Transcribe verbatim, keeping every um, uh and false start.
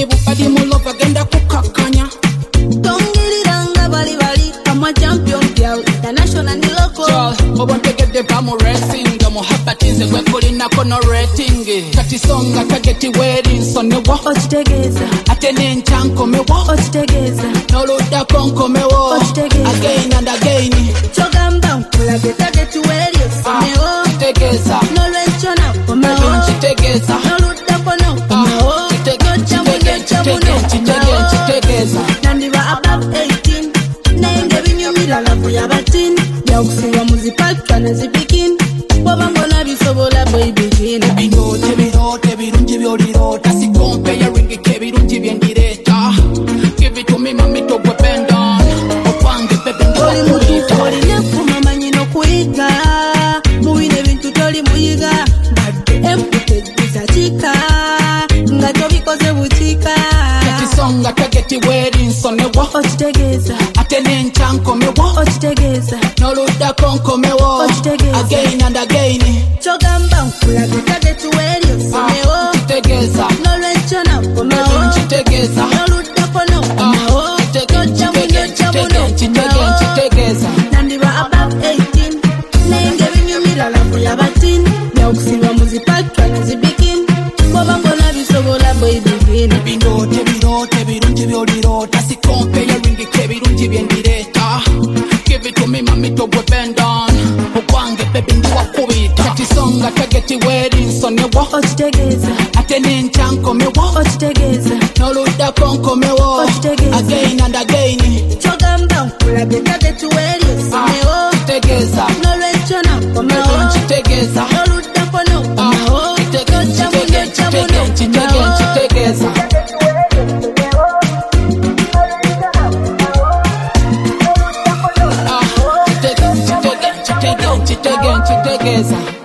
Bini bupadi mulova genda kukakanya. Tongiliranga bali bali kama champion girl international and local. Girl, obonte gede bamu racing. Muhabatize gwe kulina kono rating. Kati songa tageti wedding so ne wa. Ochitegeza. Ate nenchanko me wa. Ochitegeza. Noluda konko me wa. Ochitegeza. Again and again. Chogamba nkula getageti wedding so ne wa. Ochitegeza. Nolwenchona kome wa. Ochitegeza. Noluda kono kome wa. Ochitegeza. Nandiba above eighteen. Naenge binyumira lafu ya batin. Yakusiwa muzipatwa na zipikin. Wabangona bisobola boy begin. Bino tebiro tebirungi byolirota. Si comparing kebirungi byendireta. Give it to me mami to bend on. Opange pepe ndo kulita. Oli nefuma manyino kuiga. Muwine bintu toli muyiga. Badde empute zisachika. Nga tobikoze butika. Kati songa tageti wedding so ne wa. Ochitegeza. Ate nenchanko me wa. Ochitegeza. Noluda konko me wa. Ochitegeza. Again and again. Chogamba nkula getageti wedding so ne wa. Ochitegeza. Nolwenchona kome wa. Ochitegeza. Noluda kono kome wa. Chitegeza. Nandiba above eighteen. Naenge binyumira lafu ya batin. Yakusiwa muzipatwa na zibikin. Wabangona bisobola boy begin. Bino tebiro tebirungi byolirota. Si comparing kebirungi byendireta. Give it to me mami to bend on. Okwange pepe ndi wakubita. Kati songa tageti wedding so ne wa. Ochitegeza. Ate nenchanko me wa. Ochitegeza. Noluda konko me wa. Ochitegeza. Again and again. Chogamba nkula getageti wedding so ne wa. Ochitegeza. Nolwenchona kome wa. Ochitegeza. Noluda kono kome wa. Chitegeza. Chitegeza.